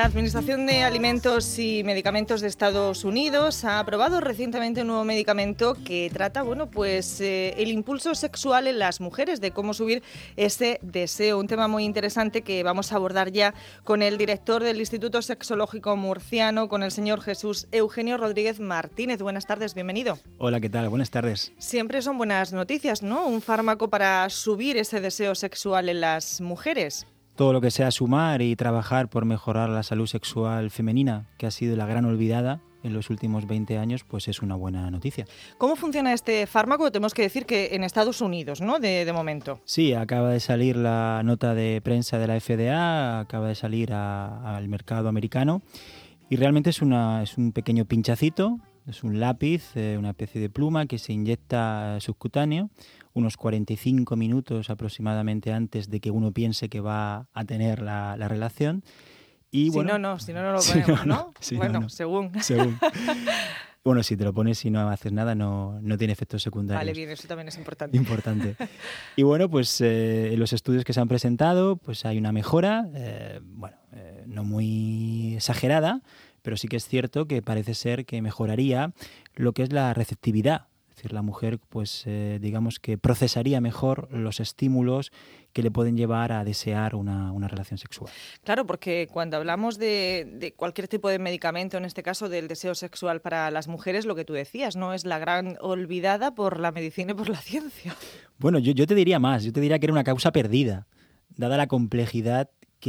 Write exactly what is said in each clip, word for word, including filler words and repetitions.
La Administración de Alimentos y Medicamentos de Estados Unidos ha aprobado recientemente un nuevo medicamento que trata, bueno, pues eh, el impulso sexual en las mujeres, de cómo subir ese deseo. Un tema muy interesante que vamos a abordar ya con el director del Instituto Sexológico Murciano, con el señor Jesús Eugenio Rodríguez Martínez. Buenas tardes, bienvenido. Hola, ¿qué tal? Buenas tardes. Siempre son buenas noticias, ¿no? Un fármaco para subir ese deseo sexual en las mujeres. Todo lo que sea sumar y trabajar por mejorar la salud sexual femenina, que ha sido la gran olvidada en los últimos veinte años, pues es una buena noticia. ¿Cómo funciona este fármaco? Tenemos que decir que en Estados Unidos, ¿no? De, de momento. Sí, acaba de salir la nota de prensa de la F D A, acaba de salir a, al mercado americano y realmente es, una, es un pequeño pinchacito, es un lápiz, eh, una especie de pluma que se inyecta subcutáneo unos cuarenta y cinco minutos aproximadamente antes de que uno piense que va a tener la, la relación. Y si bueno, no, no, si no, no lo ponemos, si no, ¿no? no, si bueno, no, no. según. según. Bueno, si te lo pones y no haces nada, no, no tiene efectos secundarios. Vale, bien, eso también es importante. Importante. Y bueno, pues eh, en los estudios que se han presentado, pues hay una mejora, eh, bueno, eh, no muy exagerada, pero sí que es cierto que parece ser que mejoraría lo que es la receptividad. Es decir, la mujer, pues eh, digamos que procesaría mejor los estímulos que le pueden llevar a desear una, una relación sexual. Claro, porque cuando hablamos de, de cualquier tipo de medicamento, en este caso del deseo sexual para las mujeres, lo que tú decías, ¿no? Es la gran olvidada por la medicina y por la ciencia. Bueno, yo, yo te diría más, yo te diría que era una causa perdida, dada la complejidad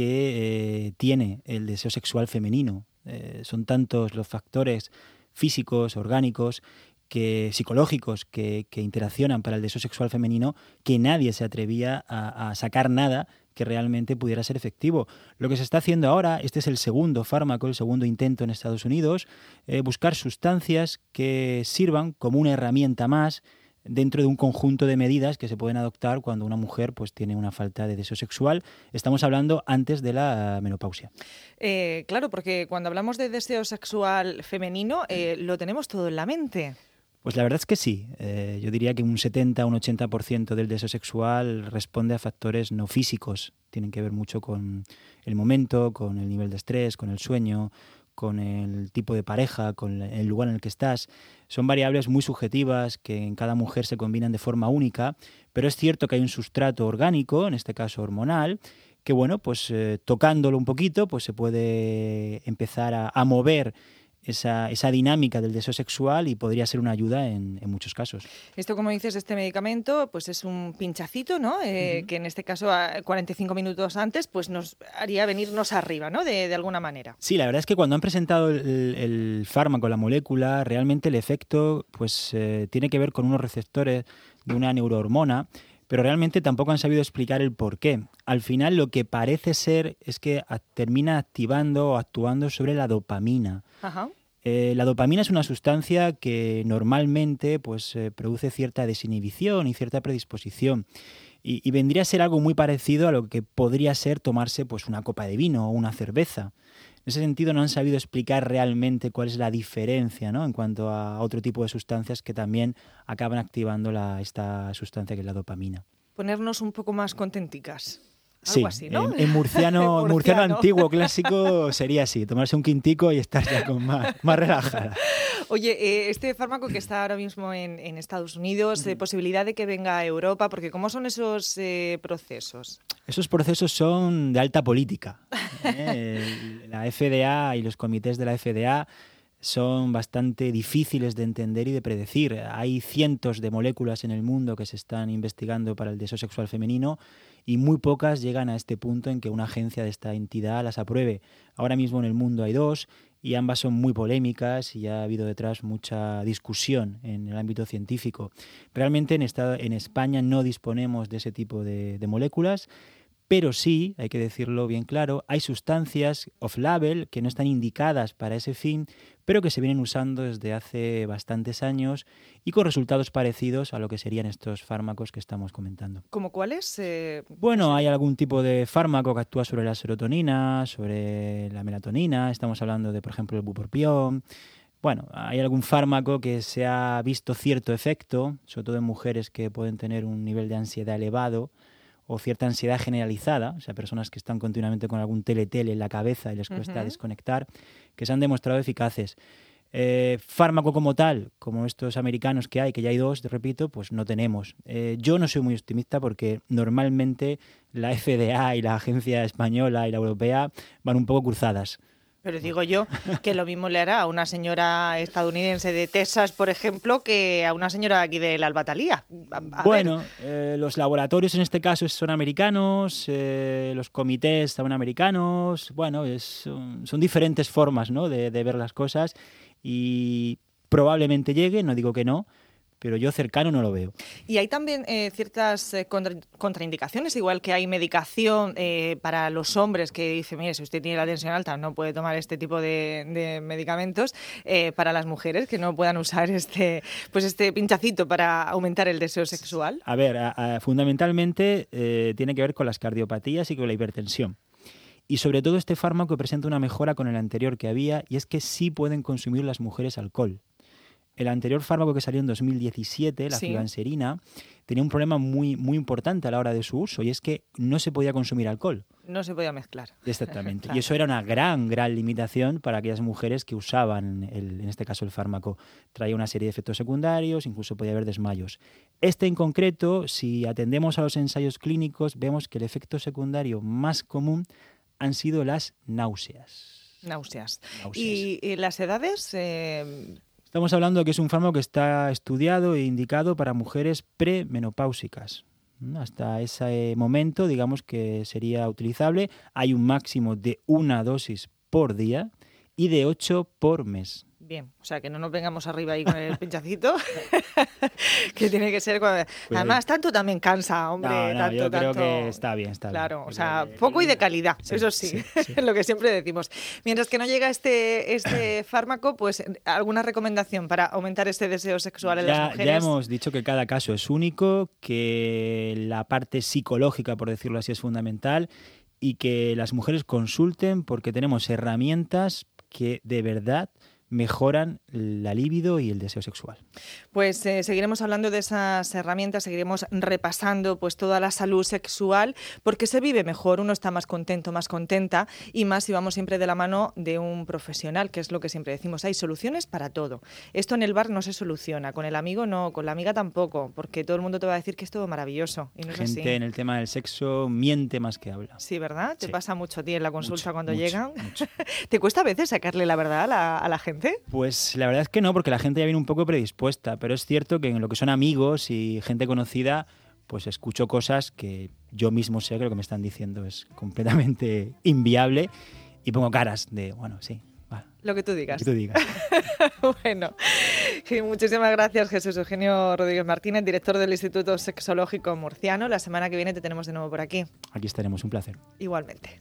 que eh, tiene el deseo sexual femenino. Eh, son tantos los factores físicos, orgánicos, que psicológicos que, que interaccionan para el deseo sexual femenino, que nadie se atrevía a, a sacar nada que realmente pudiera ser efectivo. Lo que se está haciendo ahora, este es el segundo fármaco, el segundo intento en Estados Unidos, eh, buscar sustancias que sirvan como una herramienta más dentro de un conjunto de medidas que se pueden adoptar cuando una mujer pues tiene una falta de deseo sexual. Estamos hablando antes de la menopausia. Eh, claro, porque cuando hablamos de deseo sexual femenino, eh, lo tenemos todo en la mente. Pues la verdad es que sí. Eh, yo diría que un setenta, un ochenta por ciento del deseo sexual responde a factores no físicos. Tienen que ver mucho con el momento, con el nivel de estrés, con el sueño, con el tipo de pareja, con el lugar en el que estás. Son variables muy subjetivas que en cada mujer se combinan de forma única, pero es cierto que hay un sustrato orgánico, en este caso hormonal, que bueno, pues eh, tocándolo un poquito, pues se puede empezar a, a mover Esa, esa dinámica del deseo sexual y podría ser una ayuda en, en muchos casos. Esto, como dices, este medicamento pues es un pinchacito, ¿no? Eh, uh-huh. Que en este caso, a cuarenta y cinco minutos antes, pues nos haría venirnos arriba, ¿no? De, de alguna manera. Sí, la verdad es que cuando han presentado el, el fármaco, la molécula, realmente el efecto pues eh, tiene que ver con unos receptores de una neurohormona, pero realmente tampoco han sabido explicar el por qué. Al final lo que parece ser es que a, termina activando o actuando sobre la dopamina. Ajá. Eh, la dopamina es una sustancia que normalmente pues, eh, produce cierta desinhibición y cierta predisposición. Y, y vendría a ser algo muy parecido a lo que podría ser tomarse pues, una copa de vino o una cerveza. En ese sentido no han sabido explicar realmente cuál es la diferencia, ¿no?, en cuanto a otro tipo de sustancias que también acaban activando la, esta sustancia que es la dopamina. Ponernos un poco más contenticas. Sí, algo así, ¿no? en, en, murciano, en murciano antiguo clásico sería así, tomarse un quintico y estar ya con más, más relajada. Oye, eh, este fármaco que está ahora mismo en, en Estados Unidos, eh, posibilidad de que venga a Europa, porque ¿cómo son esos eh, procesos? Esos procesos son de alta política. ¿eh? La F D A y los comités de la F D A son bastante difíciles de entender y de predecir. Hay cientos de moléculas en el mundo que se están investigando para el deseo sexual femenino y muy pocas llegan a este punto en que una agencia de esta entidad las apruebe. Ahora mismo en el mundo hay dos y ambas son muy polémicas y ha habido detrás mucha discusión en el ámbito científico. Realmente en, esta, en España no disponemos de ese tipo de, de moléculas, pero sí, hay que decirlo bien claro, hay sustancias off-label que no están indicadas para ese fin, pero que se vienen usando desde hace bastantes años y con resultados parecidos a lo que serían estos fármacos que estamos comentando. ¿Cómo cuáles? Eh, bueno, no sé. Hay algún tipo de fármaco que actúa sobre la serotonina, sobre la melatonina, estamos hablando de, por ejemplo, el bupropión. Bueno, hay algún fármaco que se ha visto cierto efecto, sobre todo en mujeres que pueden tener un nivel de ansiedad elevado, o cierta ansiedad generalizada, o sea, personas que están continuamente con algún teletele en la cabeza y les cuesta uh-huh. desconectar, que se han demostrado eficaces. Eh, fármaco como tal, como estos americanos que hay, que ya hay dos, te repito, pues no tenemos. Eh, yo no soy muy optimista porque normalmente la F D A y la agencia española y la europea van un poco cruzadas. Pero digo yo que lo mismo le hará a una señora estadounidense de Texas, por ejemplo, que a una señora aquí de la Albatalía. A bueno, eh, los laboratorios en este caso son americanos, eh, los comités son americanos, bueno, es, son, son diferentes formas, ¿no?, de, de ver las cosas y probablemente llegue, no digo que no, pero yo cercano no lo veo. Y hay también eh, ciertas eh, contra, contraindicaciones, igual que hay medicación eh, para los hombres que dicen, mire, si usted tiene la tensión alta no puede tomar este tipo de, de medicamentos, eh, para las mujeres que no puedan usar este, pues este pinchacito para aumentar el deseo sexual. A ver, a, a, fundamentalmente eh, tiene que ver con las cardiopatías y con la hipertensión. Y sobre todo este fármaco presenta una mejora con el anterior que había, y es que sí pueden consumir las mujeres alcohol. El anterior fármaco que salió en dos mil diecisiete, la sí. flibanserina, tenía un problema muy, muy importante a la hora de su uso, y es que no se podía consumir alcohol. No se podía mezclar. Exactamente. Claro. Y eso era una gran, gran limitación para aquellas mujeres que usaban, el, en este caso, el fármaco. Traía una serie de efectos secundarios, incluso podía haber desmayos. Este en concreto, si atendemos a los ensayos clínicos, vemos que el efecto secundario más común han sido las náuseas. Náuseas. náuseas. ¿Y, y las edades? Eh... Estamos hablando de que es un fármaco que está estudiado e indicado para mujeres premenopáusicas. Hasta ese momento, digamos que sería utilizable. Hay un máximo de una dosis por día y de ocho por mes. Bien, o sea, que no nos vengamos arriba ahí con el pinchacito, que tiene que ser... Cuando... Pues además, tanto también cansa, hombre. No, no, tanto, yo creo tanto... que está bien, está claro, bien. Claro, o sea, poco y de calidad, sí, eso sí, sí, sí. Es lo que siempre decimos. Mientras que no llega este, este fármaco, pues, ¿alguna recomendación para aumentar este deseo sexual en ya, las mujeres? Ya hemos dicho que cada caso es único, que la parte psicológica, por decirlo así, es fundamental, y que las mujeres consulten porque tenemos herramientas que de verdad mejoran la libido y el deseo sexual. Pues eh, seguiremos hablando de esas herramientas, seguiremos repasando pues toda la salud sexual, porque se vive mejor, uno está más contento, más contenta, y más si vamos siempre de la mano de un profesional, que es lo que siempre decimos, hay soluciones para todo. Esto en el bar no se soluciona, con el amigo no, con la amiga tampoco, porque todo el mundo te va a decir que es todo maravilloso, y no es Gente así. En el tema del sexo miente más que habla. Sí, ¿verdad? ¿Te sí. pasa mucho a ti en la consulta mucho, cuando mucho, llegan? Mucho. ¿Te cuesta a veces sacarle la verdad a la, a la gente? Pues la verdad es que no, porque la gente ya viene un poco predispuesta, pero es cierto que en lo que son amigos y gente conocida, pues escucho cosas que yo mismo sé que lo que me están diciendo es completamente inviable y pongo caras de, bueno, sí. Va, lo que tú digas. Lo que tú digas. Bueno, muchísimas gracias, Jesús Eugenio Rodríguez Martínez, director del Instituto Sexológico Murciano. La semana que viene te tenemos de nuevo por aquí. Aquí estaremos, un placer. Igualmente.